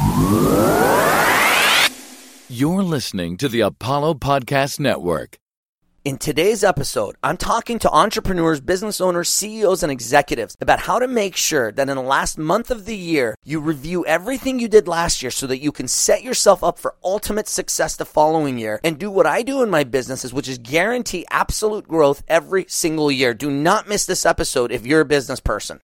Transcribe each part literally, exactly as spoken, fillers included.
You're listening to the Apollo Podcast Network. In today's episode, I'm talking to entrepreneurs, business owners, C E Os, and executives about how to make sure that in the last month of the year, you review everything you did last year so that you can set yourself up for ultimate success the following year and do what I do in my businesses, which is guarantee absolute growth every single year. Do not miss this episode if you're a business person.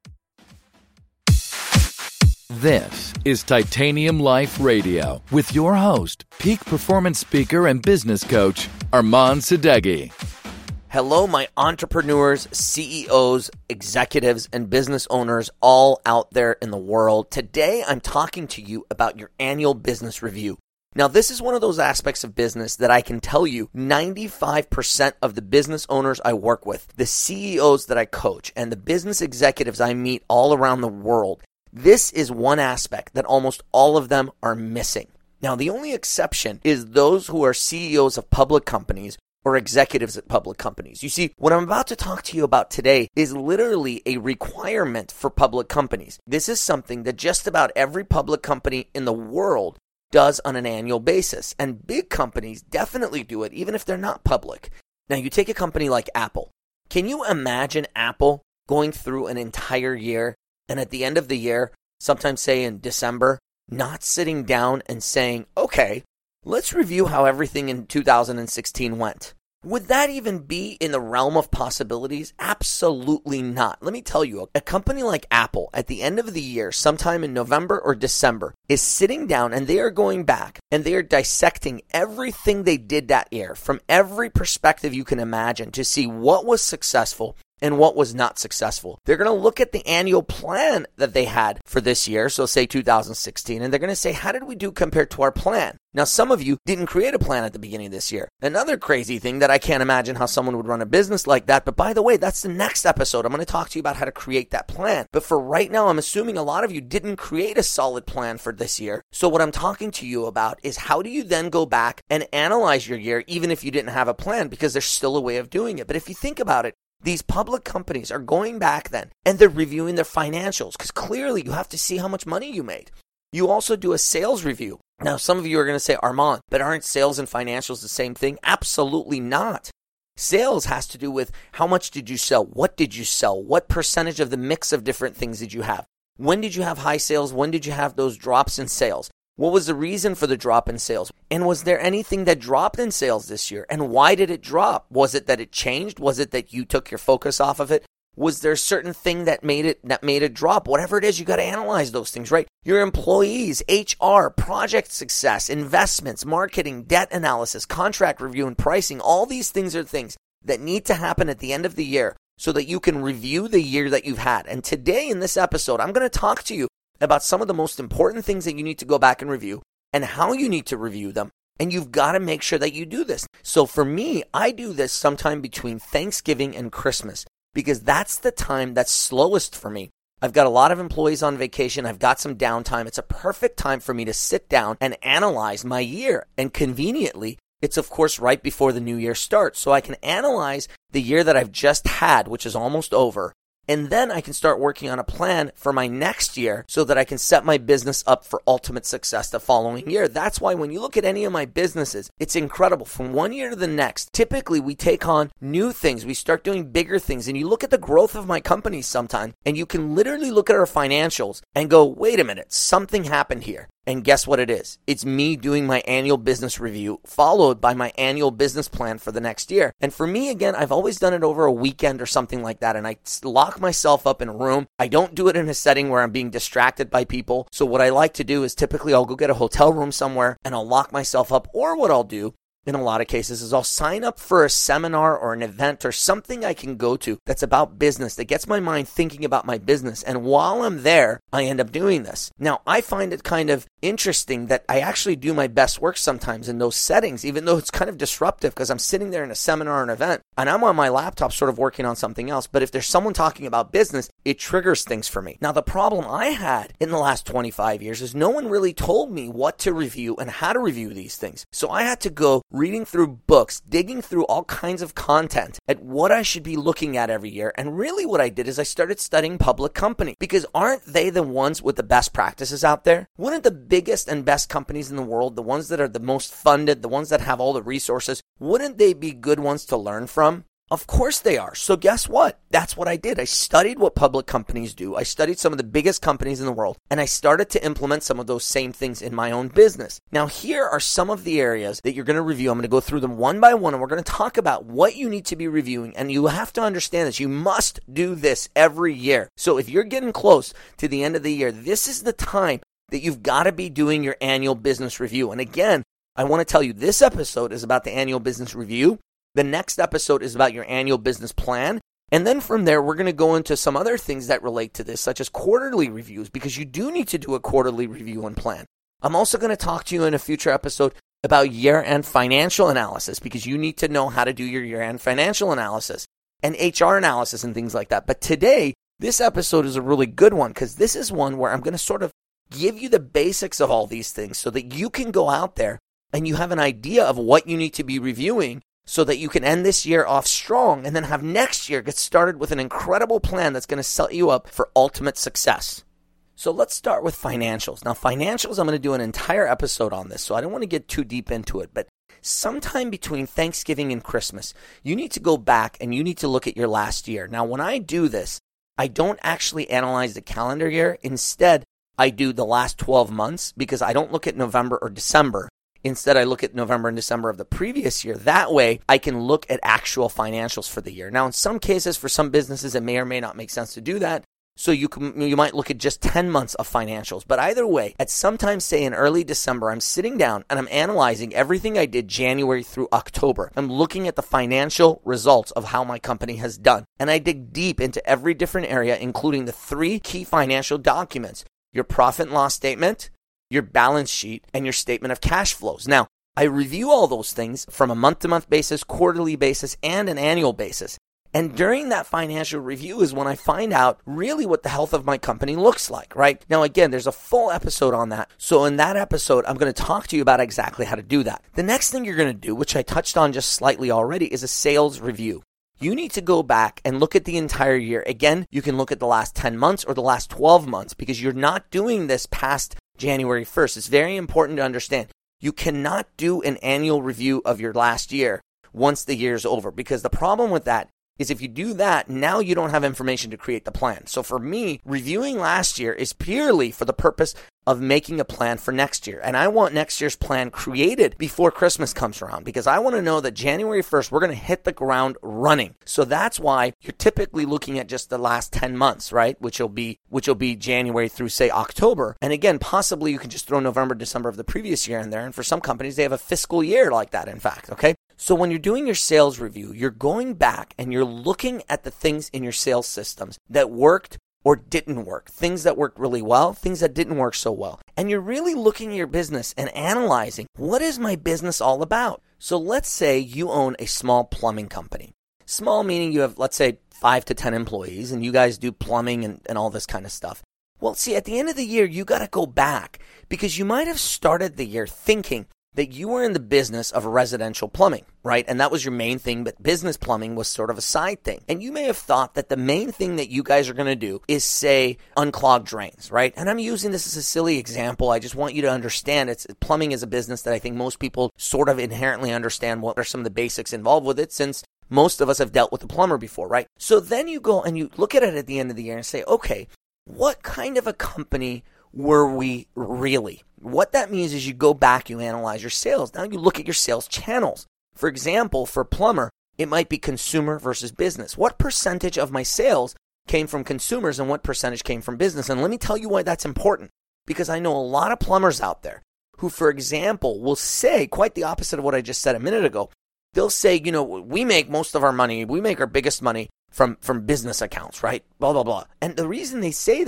This is Titanium Life Radio with your host, peak performance speaker and business coach, Armand Sadeghi. Hello, my entrepreneurs, C E Os, executives, and business owners all out there in the world. Today, I'm talking to you about your annual business review. Now, this is one of those aspects of business that I can tell you ninety-five percent of the business owners I work with, the C E Os that I coach, and the business executives I meet all around the world, this is one aspect that almost all of them are missing. Now, the only exception is those who are C E Os of public companies or executives at public companies. You see, what I'm about to talk to you about today is literally a requirement for public companies. This is something that just about every public company in the world does on an annual basis. And big companies definitely do it, even if they're not public. Now, you take a company like Apple. Can you imagine Apple going through an entire year and at the end of the year, sometimes say in December, not sitting down and saying, okay, let's review how everything in two thousand sixteen went? Would that even be in the realm of possibilities? Absolutely not. Let me tell you, a company like Apple at the end of the year, sometime in November or December, is sitting down and they are going back and they are dissecting everything they did that year from every perspective you can imagine to see what was successful and what was not successful. They're going to look at the annual plan that they had for this year, so say two thousand sixteen, and they're going to say, how did we do compared to our plan? Now, some of you didn't create a plan at the beginning of this year. Another crazy thing that I can't imagine how someone would run a business like that, but by the way, that's the next episode. I'm going to talk to you about how to create that plan. But for right now, I'm assuming a lot of you didn't create a solid plan for this year. So what I'm talking to you about is how do you then go back and analyze your year, even if you didn't have a plan, because there's still a way of doing it. But if you think about it, these public companies are going back then and they're reviewing their financials because clearly you have to see how much money you made. You also do a sales review. Now, some of you are going to say, Armand, but aren't sales and financials the same thing? Absolutely not. Sales has to do with how much did you sell? What did you sell? What percentage of the mix of different things did you have? When did you have high sales? When did you have those drops in sales? What was the reason for the drop in sales? And was there anything that dropped in sales this year? And why did it drop? Was it that it changed? Was it that you took your focus off of it? Was there a certain thing that made it that made it drop? Whatever it is, you got to analyze those things, right? Your employees, H R, project success, investments, marketing, debt analysis, contract review, and pricing. All these things are things that need to happen at the end of the year so that you can review the year that you've had. And today in this episode, I'm going to talk to you about some of the most important things that you need to go back and review and how you need to review them. And you've got to make sure that you do this. So for me, I do this sometime between Thanksgiving and Christmas because that's the time that's slowest for me. I've got a lot of employees on vacation. I've got some downtime. It's a perfect time for me to sit down and analyze my year. And conveniently, it's of course right before the new year starts. So I can analyze the year that I've just had, which is almost over. And then I can start working on a plan for my next year so that I can set my business up for ultimate success the following year. That's why when you look at any of my businesses, it's incredible. From one year to the next, typically we take on new things. We start doing bigger things. And you look at the growth of my company sometime, and you can literally look at our financials and go, wait a minute, something happened here. And guess what it is? It's me doing my annual business review, followed by my annual business plan for the next year. And for me, again, I've always done it over a weekend or something like that. And I lock myself up in a room. I don't do it in a setting where I'm being distracted by people. So what I like to do is typically I'll go get a hotel room somewhere and I'll lock myself up. Or what I'll do in a lot of cases is I'll sign up for a seminar or an event or something I can go to that's about business, that gets my mind thinking about my business. And while I'm there, I end up doing this. Now, I find it kind of interesting that I actually do my best work sometimes in those settings, even though it's kind of disruptive because I'm sitting there in a seminar or an event and I'm on my laptop sort of working on something else. But if there's someone talking about business, it triggers things for me. Now, the problem I had in the last twenty-five years is no one really told me what to review and how to review these things. So I had to go reading through books, digging through all kinds of content at what I should be looking at every year. And really what I did is I started studying public company, because aren't they the ones with the best practices out there? Wouldn't the biggest and best companies in the world, the ones that are the most funded, the ones that have all the resources, wouldn't they be good ones to learn from? Of course they are. So guess what? That's what I did. I studied what public companies do. I studied some of the biggest companies in the world, and I started to implement some of those same things in my own business. Now, here are some of the areas that you're going to review. I'm going to go through them one by one, and we're going to talk about what you need to be reviewing. And you have to understand this. You must do this every year. So if you're getting close to the end of the year, this is the time that you've got to be doing your annual business review. And again, I want to tell you, this episode is about the annual business review. The next episode is about your annual business plan. And then from there, we're going to go into some other things that relate to this, such as quarterly reviews, because you do need to do a quarterly review and plan. I'm also going to talk to you in a future episode about year-end financial analysis, because you need to know how to do your year-end financial analysis and H R analysis and things like that. But today, this episode is a really good one, because this is one where I'm going to sort of give you the basics of all these things so that you can go out there and you have an idea of what you need to be reviewing, so that you can end this year off strong and then have next year get started with an incredible plan that's going to set you up for ultimate success. So let's start with financials. Now, financials, I'm going to do an entire episode on this, so I don't want to get too deep into it, but sometime between Thanksgiving and Christmas, you need to go back and you need to look at your last year. Now, when I do this, I don't actually analyze the calendar year. Instead, I do the last twelve months, because I don't look at November or December. Instead, I look at November and December of the previous year. That way, I can look at actual financials for the year. Now, in some cases, for some businesses, it may or may not make sense to do that. So you can, you might look at just ten months of financials. But either way, at some time, say in early December, I'm sitting down and I'm analyzing everything I did January through October. I'm looking at the financial results of how my company has done. And I dig deep into every different area, including the three key financial documents: your profit and loss statement, your balance sheet, and your statement of cash flows. Now, I review all those things from a month-to-month basis, quarterly basis, and an annual basis. And during that financial review is when I find out really what the health of my company looks like, right? Now, again, there's a full episode on that. So in that episode, I'm going to talk to you about exactly how to do that. The next thing you're going to do, which I touched on just slightly already, is a sales review. You need to go back and look at the entire year. Again, you can look at the last ten months or the last twelve months, because you're not doing this past January first. It's very important to understand. You cannot do an annual review of your last year once the year's over, because the problem with that is if you do that, now you don't have information to create the plan. So for me, reviewing last year is purely for the purpose of making a plan for next year. And I want next year's plan created before Christmas comes around, because I want to know that January first, we're going to hit the ground running. So that's why you're typically looking at just the last ten months, right? Which will be, which will be January through, say, October. And again, possibly you can just throw November, December of the previous year in there. And for some companies, they have a fiscal year like that, in fact, okay? So when you're doing your sales review, you're going back and you're looking at the things in your sales systems that worked or didn't work, things that worked really well, things that didn't work so well. And you're really looking at your business and analyzing, what is my business all about? So let's say you own a small plumbing company. Small meaning you have, let's say, five to ten employees, and you guys do plumbing and, and all this kind of stuff. Well, see, at the end of the year, you got to go back, because you might have started the year thinking that you were in the business of residential plumbing, right? And that was your main thing, but business plumbing was sort of a side thing. And you may have thought that the main thing that you guys are going to do is, say, unclog drains, right? And I'm using this as a silly example. I just want you to understand it's plumbing is a business that I think most people sort of inherently understand what are some of the basics involved with it, since most of us have dealt with a plumber before, right? So then you go and you look at it at the end of the year and say, okay, what kind of a company were we really? What that means is you go back, you analyze your sales. Now you look at your sales channels. For example, for plumber, it might be consumer versus business. What percentage of my sales came from consumers and what percentage came from business? And let me tell you why that's important. Because I know a lot of plumbers out there who, for example, will say quite the opposite of what I just said a minute ago. They'll say, you know, we make most of our money, we make our biggest money from, from business accounts, right? Blah, blah, blah. And the reason they say that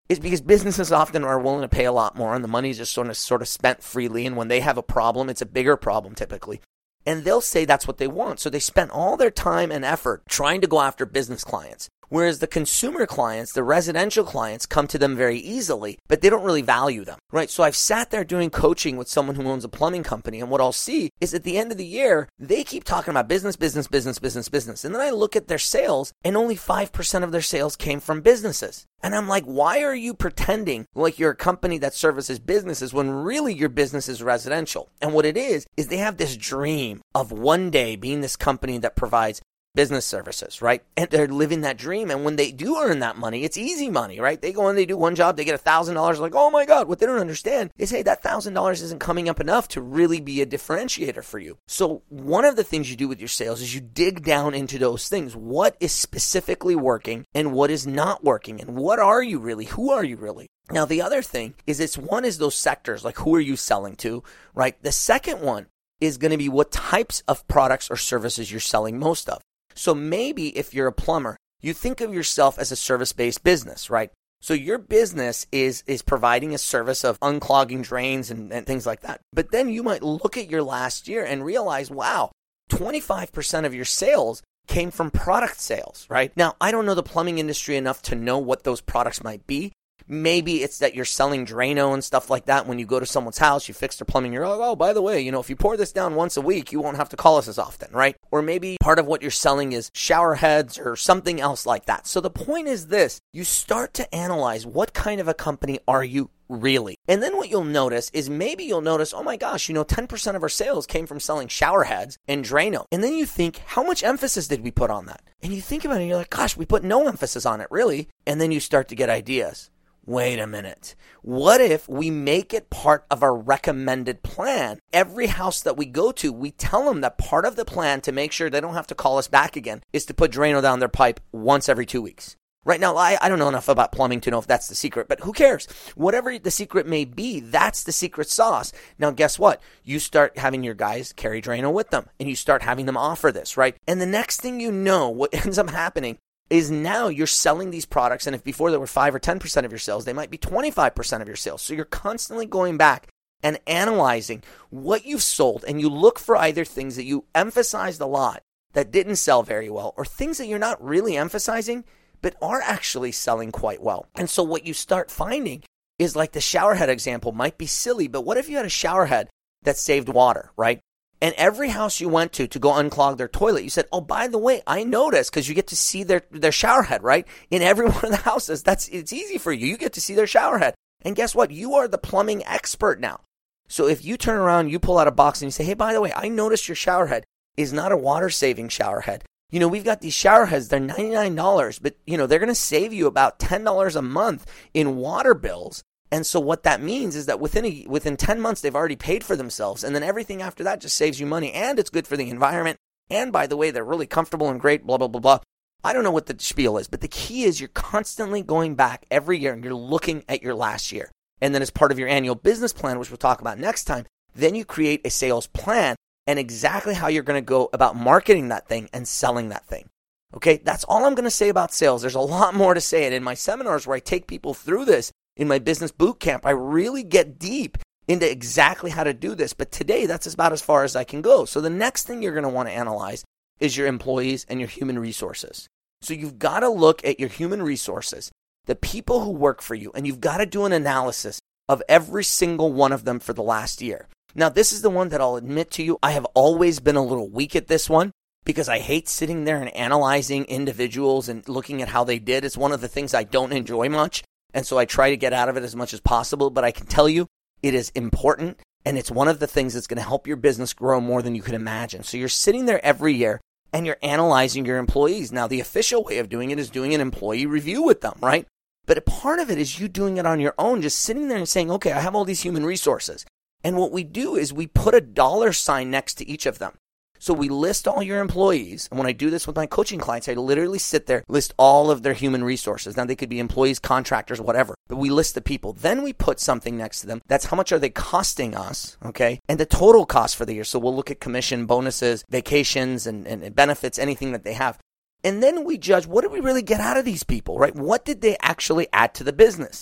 is because businesses often are willing to pay a lot more and the money is just sort of, sort of spent freely. And when they have a problem, it's a bigger problem typically. And they'll say that's what they want. So they spend all their time and effort trying to go after business clients. Whereas the consumer clients, the residential clients, come to them very easily, but they don't really value them, right? So I've sat there doing coaching with someone who owns a plumbing company, and what I'll see is at the end of the year, they keep talking about business, business, business, business, business. And then I look at their sales, and only five percent of their sales came from businesses. And I'm like, why are you pretending like you're a company that services businesses when really your business is residential? And what it is, is they have this dream of one day being this company that provides business services, right? And they're living that dream. And when they do earn that money, it's easy money, right? They go in, they do one job, they get a thousand dollars. Like, oh my God, what they don't understand is, hey, that thousand dollars isn't coming up enough to really be a differentiator for you. So one of the things you do with your sales is you dig down into those things. What is specifically working and what is not working? And what are you really? Who are you really? Now, the other thing is it's one is those sectors, like who are you selling to, right? The second one is going to be what types of products or services you're selling most of. So maybe if you're a plumber, you think of yourself as a service-based business, right? So your business is is providing a service of unclogging drains and, and things like that. But then you might look at your last year and realize, wow, twenty-five percent of your sales came from product sales, right? Now, I don't know the plumbing industry enough to know what those products might be. Maybe it's that you're selling Drano and stuff like that. When you go to someone's house, you fix their plumbing, you're like, oh, by the way, you know, if you pour this down once a week, you won't have to call us as often, right? Or maybe part of what you're selling is shower heads or something else like that. So the point is this, you start to analyze what kind of a company are you really? And then what you'll notice is maybe you'll notice, oh my gosh, you know, ten percent of our sales came from selling shower heads and Drano. And then you think, how much emphasis did we put on that? And you think about it and you're like, gosh, we put no emphasis on it, really. And then you start to get ideas. Wait a minute. What if we make it part of our recommended plan? Every house that we go to, we tell them that part of the plan to make sure they don't have to call us back again is to put Drano down their pipe once every two weeks. Right now, I, I don't know enough about plumbing to know if that's the secret, but who cares? Whatever the secret may be, that's the secret sauce. Now, guess what? You start having your guys carry Drano with them, and you start having them offer this, right? And the next thing you know, what ends up happening is now you're selling these products, and if before they were five or ten percent of your sales, they might be twenty-five percent of your sales. So you're constantly going back and analyzing what you've sold, and you look for either things that you emphasized a lot that didn't sell very well, or things that you're not really emphasizing, but are actually selling quite well. And so what you start finding is, like the shower head example might be silly, but what if you had a shower head that saved water, right? And every house you went to to go unclog their toilet, you said, oh, by the way, I noticed, because you get to see their, their shower head, right? In every one of the houses, that's it's easy for you. You get to see their shower head. And guess what? You are the plumbing expert now. So if you turn around, you pull out a box and you say, hey, by the way, I noticed your shower head is not a water-saving shower head. You know, we've got these shower heads, they're ninety-nine dollars, but, you know, they're going to save you about ten dollars a month in water bills. And so what that means is that within a, within ten months, they've already paid for themselves. And then everything after that just saves you money. And it's good for the environment. And by the way, they're really comfortable and great, blah, blah, blah, blah. I don't know what the spiel is, but the key is you're constantly going back every year and you're looking at your last year. And then as part of your annual business plan, which we'll talk about next time, then you create a sales plan and exactly how you're going to go about marketing that thing and selling that thing. Okay, that's all I'm going to say about sales. There's a lot more to say. And in my seminars where I take people through this, in my business boot camp, I really get deep into exactly how to do this. But today, that's about as far as I can go. So the next thing you're going to want to analyze is your employees and your human resources. So you've got to look at your human resources, the people who work for you, and you've got to do an analysis of every single one of them for the last year. Now, this is the one that I'll admit to you, I have always been a little weak at this one because I hate sitting there and analyzing individuals and looking at how they did. It's one of the things I don't enjoy much. And so I try to get out of it as much as possible, but I can tell you it is important, and it's one of the things that's going to help your business grow more than you could imagine. So you're sitting there every year and you're analyzing your employees. Now, the official way of doing it is doing an employee review with them, right? But a part of it is you doing it on your own, just sitting there and saying, okay, I have all these human resources. And what we do is we put a dollar sign next to each of them. So we list all your employees. And when I do this with my coaching clients, I literally sit there, list all of their human resources. Now, they could be employees, contractors, whatever. But we list the people. Then we put something next to them. That's how much are they costing us, okay? And the total cost for the year. So we'll look at commission, bonuses, vacations, and, and benefits, anything that they have. And then we judge, what did we really get out of these people, right? What did they actually add to the business?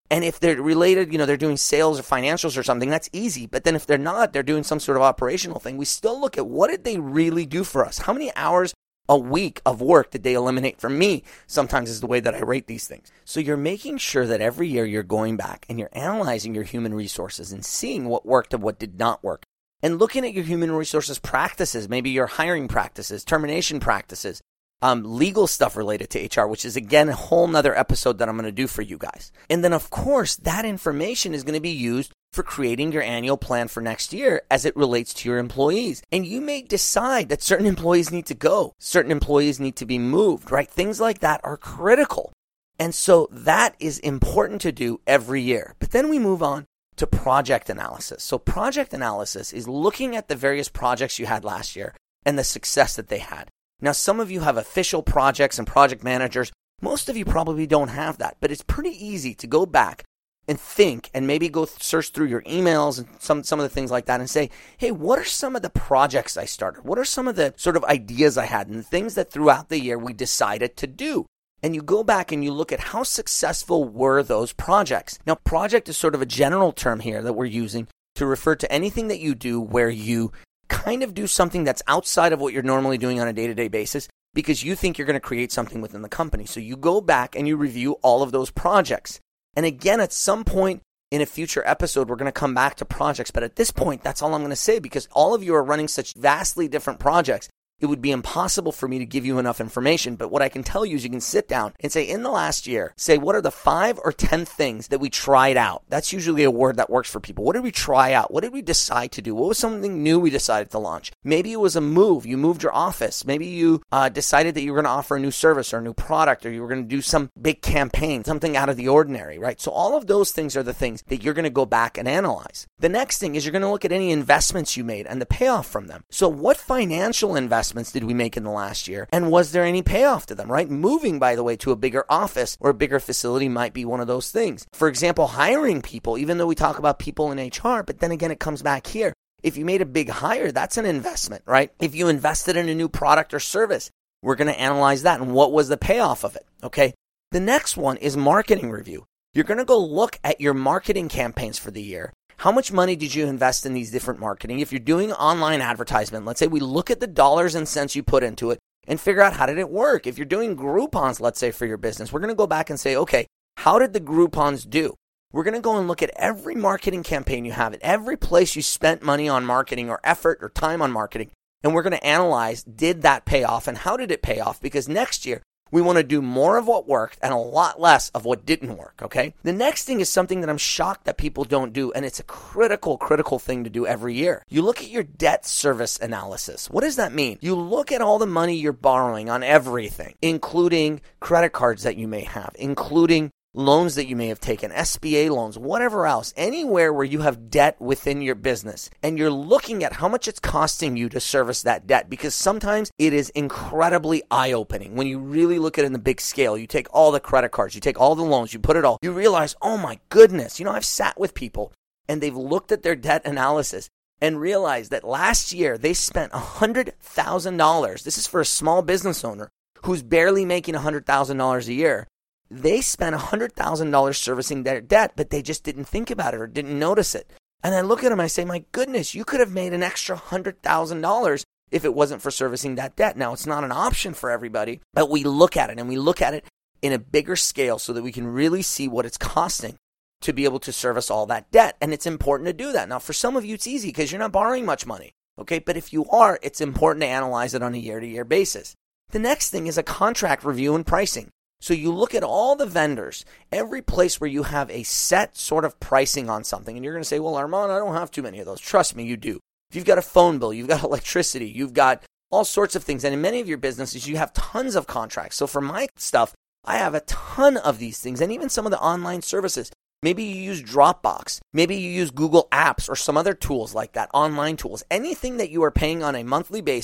And if they're related, you know, they're doing sales or financials or something, that's easy. But then if they're not, they're doing some sort of operational thing, we still look at what did they really do for us? How many hours a week of work did they eliminate from me? Sometimes is the way that I rate these things. So you're making sure that every year you're going back and you're analyzing your human resources and seeing what worked and what did not work. And looking at your human resources practices, maybe your hiring practices, termination practices, Um, legal stuff related to H R, which is, again, a whole nother episode that I'm going to do for you guys. And then, of course, that information is going to be used for creating your annual plan for next year as it relates to your employees. And you may decide that certain employees need to go, certain employees need to be moved, right? Things like that are critical. And so that is important to do every year. But then we move on to project analysis. So project analysis is looking at the various projects you had last year and the success that they had. Now, some of you have official projects and project managers. Most of you probably don't have that, but it's pretty easy to go back and think and maybe go search through your emails and some, some of the things like that and say, hey, what are some of the projects I started? What are some of the sort of ideas I had and the things that throughout the year we decided to do? And you go back and you look at how successful were those projects. Now, project is sort of a general term here that we're using to refer to anything that you do where you kind of do something that's outside of what you're normally doing on a day-to-day basis because you think you're going to create something within the company. So you go back and you review all of those projects. And again, at some point in a future episode, we're going to come back to projects. But at this point, that's all I'm going to say because all of you are running such vastly different projects. It would be impossible for me to give you enough information. But what I can tell you is you can sit down and say, in the last year, say, what are the five or ten things that we tried out? That's usually a word that works for people. What did we try out? What did we decide to do? What was something new we decided to launch? Maybe it was a move. You moved your office. Maybe you uh, decided that you were going to offer a new service or a new product, or you were going to do some big campaign, something out of the ordinary, right? So all of those things are the things that you're going to go back and analyze. The next thing is you're going to look at any investments you made and the payoff from them. So what financial investments did we make in the last year? And was there any payoff to them, right? Moving, by the way, to a bigger office or a bigger facility might be one of those things. For example, hiring people, even though we talk about people in H R, but then again, it comes back here. If you made a big hire, that's an investment, right? If you invested in a new product or service, we're going to analyze that. And what was the payoff of it? Okay. The next one is marketing review. You're going to go look at your marketing campaigns for the year. How much money did you invest in these different marketing? If you're doing online advertisement, let's say we look at the dollars and cents you put into it and figure out how did it work. If you're doing Groupons, let's say for your business, we're going to go back and say, okay, how did the Groupons do? We're going to go and look at every marketing campaign you have, at every place you spent money on marketing or effort or time on marketing. And we're going to analyze, did that pay off and how did it pay off? Because next year, we want to do more of what worked and a lot less of what didn't work, okay? The next thing is something that I'm shocked that people don't do, and it's a critical, critical thing to do every year. You look at your debt service analysis. What does that mean? You look at all the money you're borrowing on everything, including credit cards that you may have, including loans that you may have taken, S B A loans, whatever else, anywhere where you have debt within your business, and you're looking at how much it's costing you to service that debt, because sometimes it is incredibly eye-opening. When you really look at it in the big scale, you take all the credit cards, you take all the loans, you put it all, you realize, oh my goodness, you know, I've sat with people and they've looked at their debt analysis and realized that last year they spent one hundred thousand dollars. This is for a small business owner who's barely making one hundred thousand dollars a year. They spent one hundred thousand dollars servicing their debt, but they just didn't think about it or didn't notice it. And I look at them and I say, my goodness, you could have made an extra one hundred thousand dollars if it wasn't for servicing that debt. Now, it's not an option for everybody, but we look at it and we look at it in a bigger scale so that we can really see what it's costing to be able to service all that debt. And it's important to do that. Now, for some of you, it's easy because you're not borrowing much money. Okay, but if you are, it's important to analyze it on a year-to-year basis. The next thing is a contract review and pricing. So you look at all the vendors, every place where you have a set sort of pricing on something, and you're going to say, well, Armand, I don't have too many of those. Trust me, you do. If you've got a phone bill, you've got electricity, you've got all sorts of things. And in many of your businesses, you have tons of contracts. So for my stuff, I have a ton of these things, and even some of the online services. Maybe you use Dropbox. Maybe you use Google Apps or some other tools like that, online tools. Anything that you are paying on a monthly basis,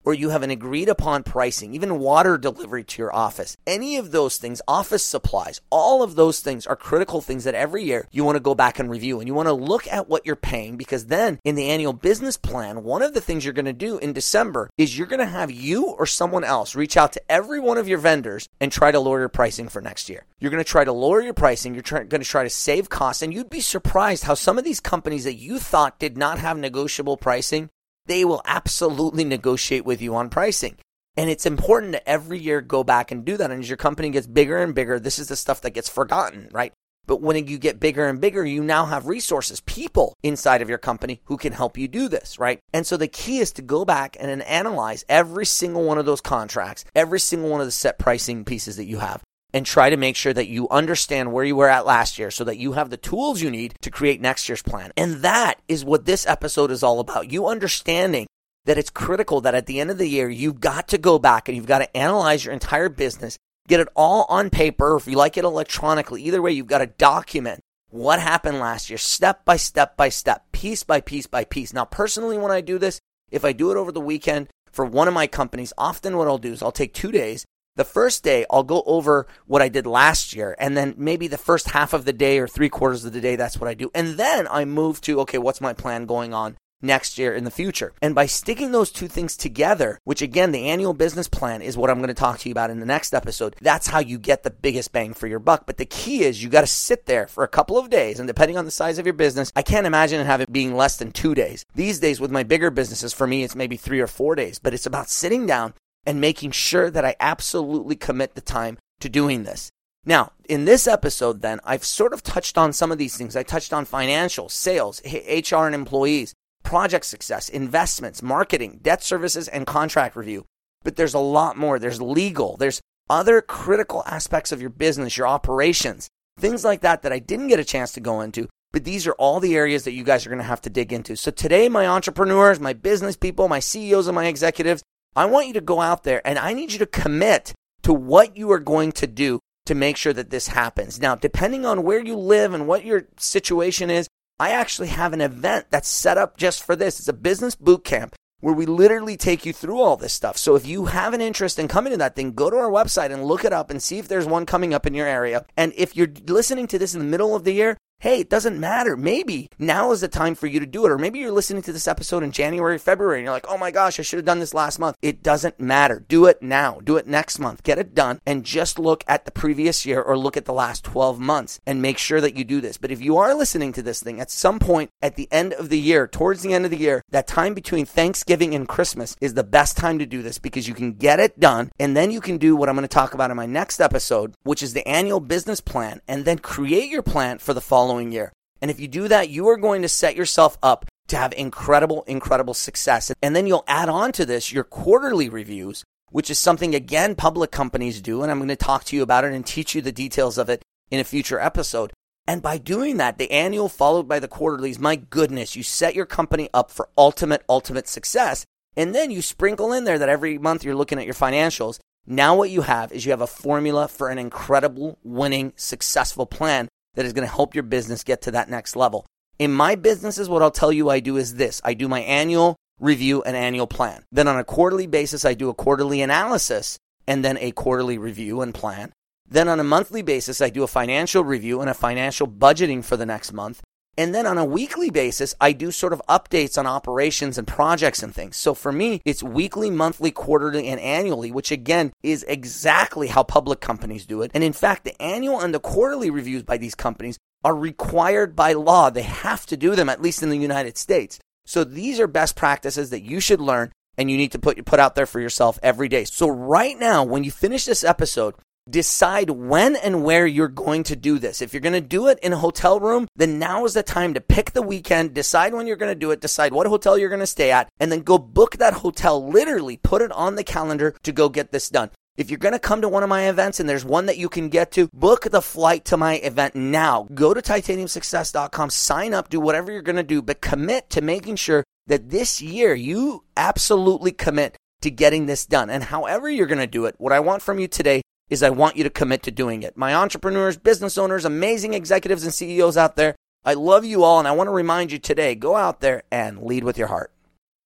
or you have an agreed upon pricing, even water delivery to your office, any of those things, office supplies, all of those things are critical things that every year you want to go back and review. And you want to look at what you're paying, because then in the annual business plan, one of the things you're going to do in December is you're going to have you or someone else reach out to every one of your vendors and try to lower your pricing for next year. You're going to try to lower your pricing. You're try- going to try to save costs. And you'd be surprised how some of these companies that you thought did not have negotiable pricing, they will absolutely negotiate with you on pricing. And it's important to every year go back and do that. And as your company gets bigger and bigger, this is the stuff that gets forgotten, right? But when you get bigger and bigger, you now have resources, people inside of your company who can help you do this, right? And so the key is to go back and analyze every single one of those contracts, every single one of the set pricing pieces that you have, and try to make sure that you understand where you were at last year so that you have the tools you need to create next year's plan. And that is what this episode is all about. You understanding that it's critical that at the end of the year, you've got to go back and you've got to analyze your entire business, get it all on paper, or if you like it electronically. Either way, you've got to document what happened last year, step by step by step, piece by piece by piece. Now, personally, when I do this, if I do it over the weekend for one of my companies, often what I'll do is I'll take two days. The first day, I'll go over what I did last year, and then maybe the first half of the day or three quarters of the day, that's what I do. And then I move to, okay, what's my plan going on next year in the future? And by sticking those two things together, which again, the annual business plan is what I'm going to talk to you about in the next episode, that's how you get the biggest bang for your buck. But the key is you got to sit there for a couple of days, and depending on the size of your business, I can't imagine it have it being less than two days. These days with my bigger businesses, for me, it's maybe three or four days, but it's about sitting down and making sure that I absolutely commit the time to doing this. Now, in this episode then, I've sort of touched on some of these things. I touched on financial, sales, H R and employees, project success, investments, marketing, debt services, and contract review. But there's a lot more. There's legal. There's other critical aspects of your business, your operations, things like that that I didn't get a chance to go into. But these are all the areas that you guys are going to have to dig into. So today, my entrepreneurs, my business people, my C E Os and my executives, I want you to go out there and I need you to commit to what you are going to do to make sure that this happens. Now, depending on where you live and what your situation is, I actually have an event that's set up just for this. It's a business boot camp where we literally take you through all this stuff. So if you have an interest in coming to that thing, go to our website and look it up and see if there's one coming up in your area. And if you're listening to this in the middle of the year, hey, it doesn't matter. Maybe now is the time for you to do it. Or maybe you're listening to this episode in January, February, and you're like, oh my gosh, I should have done this last month. It doesn't matter. Do it now. Do it next month. Get it done. And just look at the previous year or look at the last twelve months and make sure that you do this. But if you are listening to this thing at some point at the end of the year, towards the end of the year, that time between Thanksgiving and Christmas is the best time to do this because you can get it done. And then you can do what I'm going to talk about in my next episode, which is the annual business plan, and then create your plan for the following year. And if you do that, you are going to set yourself up to have incredible, incredible success. And then you'll add on to this your quarterly reviews, which is something, again, public companies do. And I'm going to talk to you about it and teach you the details of it in a future episode. And by doing that, the annual followed by the quarterlies, my goodness, you set your company up for ultimate, ultimate success. And then you sprinkle in there that every month you're looking at your financials. Now what you have is you have a formula for an incredible, winning, successful plan that is going to help your business get to that next level. In my businesses, what I'll tell you I do is this. I do my annual review and annual plan. Then on a quarterly basis, I do a quarterly analysis and then a quarterly review and plan. Then on a monthly basis, I do a financial review and a financial budgeting for the next month. And then on a weekly basis, I do sort of updates on operations and projects and things. So for me, it's weekly, monthly, quarterly, and annually, which again is exactly how public companies do it. And in fact, the annual and the quarterly reviews by these companies are required by law. They have to do them, at least in the United States. So these are best practices that you should learn and you need to put, put out there for yourself every day. So right now, when you finish this episode, decide when and where you're going to do this. If you're going to do it in a hotel room, then now is the time to pick the weekend, decide when you're going to do it, decide what hotel you're going to stay at, and then go book that hotel. Literally put it on the calendar to go get this done. If you're going to come to one of my events and there's one that you can get to, book the flight to my event now. Go to titanium success dot com, sign up, do whatever you're going to do, but commit to making sure that this year you absolutely commit to getting this done. And however you're going to do it, what I want from you today is I want you to commit to doing it. My entrepreneurs, business owners, amazing executives and C E Os out there, I love you all, and I want to remind you today, go out there and lead with your heart.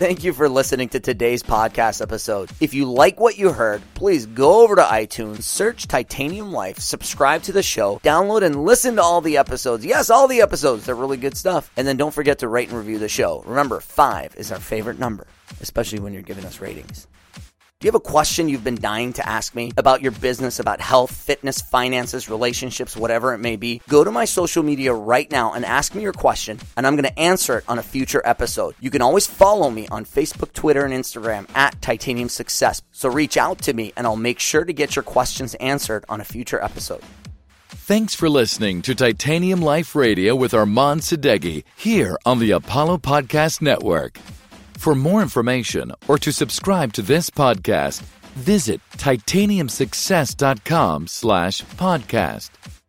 Thank you for listening to today's podcast episode. If you like what you heard, please go over to iTunes, search Titanium Life, subscribe to the show, download and listen to all the episodes. Yes, all the episodes. They're really good stuff. And then don't forget to rate and review the show. Remember, five is our favorite number, especially when you're giving us ratings. Do you have a question you've been dying to ask me about your business, about health, fitness, finances, relationships, whatever it may be? Go to my social media right now and ask me your question, and I'm going to answer it on a future episode. You can always follow me on Facebook, Twitter, and Instagram at Titanium Success. So reach out to me, and I'll make sure to get your questions answered on a future episode. Thanks for listening to Titanium Life Radio with Armand Sadeghi here on the Apollo Podcast Network. For more information or to subscribe to this podcast, visit titanium success dot com slash podcast.